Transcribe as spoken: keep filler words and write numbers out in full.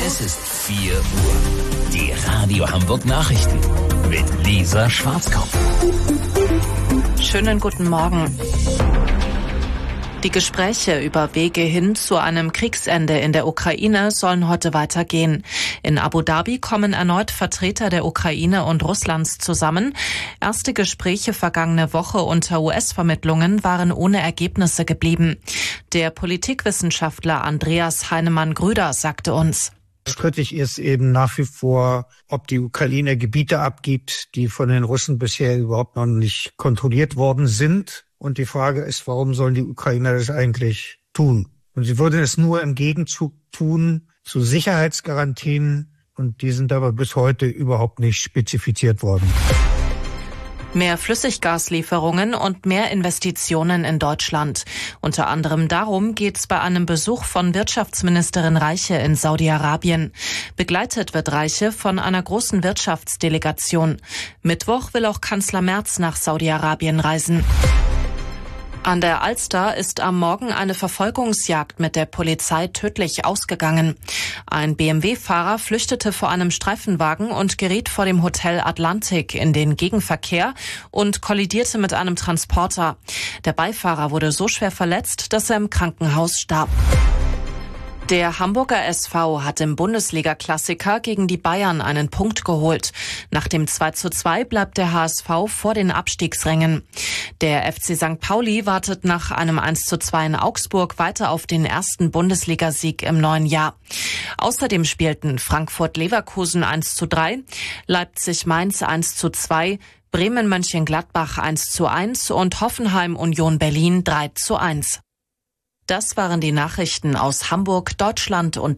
Es ist vier Uhr. Die Radio Hamburg Nachrichten mit Lisa Schwarzkopf. Schönen guten Morgen. Die Gespräche über Wege hin zu einem Kriegsende in der Ukraine sollen heute weitergehen. In Abu Dhabi kommen erneut Vertreter der Ukraine und Russlands zusammen. Erste Gespräche vergangene Woche unter U S-Vermittlungen waren ohne Ergebnisse geblieben. Der Politikwissenschaftler Andreas Heinemann-Grüder sagte uns: Strittig ist eben nach wie vor, ob die Ukraine Gebiete abgibt, die von den Russen bisher überhaupt noch nicht kontrolliert worden sind. Und die Frage ist, warum sollen die Ukrainer das eigentlich tun? Und sie würden es nur im Gegenzug tun zu Sicherheitsgarantien, und die sind aber bis heute überhaupt nicht spezifiziert worden. Mehr Flüssiggaslieferungen und mehr Investitionen in Deutschland. Unter anderem darum geht's bei einem Besuch von Wirtschaftsministerin Reiche in Saudi-Arabien. Begleitet wird Reiche von einer großen Wirtschaftsdelegation. Mittwoch will auch Kanzler Merz nach Saudi-Arabien reisen. An der Alster ist am Morgen eine Verfolgungsjagd mit der Polizei tödlich ausgegangen. Ein B M W-Fahrer flüchtete vor einem Streifenwagen und geriet vor dem Hotel Atlantik in den Gegenverkehr und kollidierte mit einem Transporter. Der Beifahrer wurde so schwer verletzt, dass er im Krankenhaus starb. Der Hamburger S V hat im Bundesliga-Klassiker gegen die Bayern einen Punkt geholt. Nach dem zwei zu zwei bleibt der H S V vor den Abstiegsrängen. Der F C Sankt Pauli wartet nach einem eins zu zwei in Augsburg weiter auf den ersten Bundesligasieg im neuen Jahr. Außerdem spielten Frankfurt-Leverkusen eins zu drei, Leipzig-Mainz eins zu zwei, Bremen-Mönchengladbach eins zu eins und Hoffenheim-Union Berlin drei zu eins. Das waren die Nachrichten aus Hamburg, Deutschland und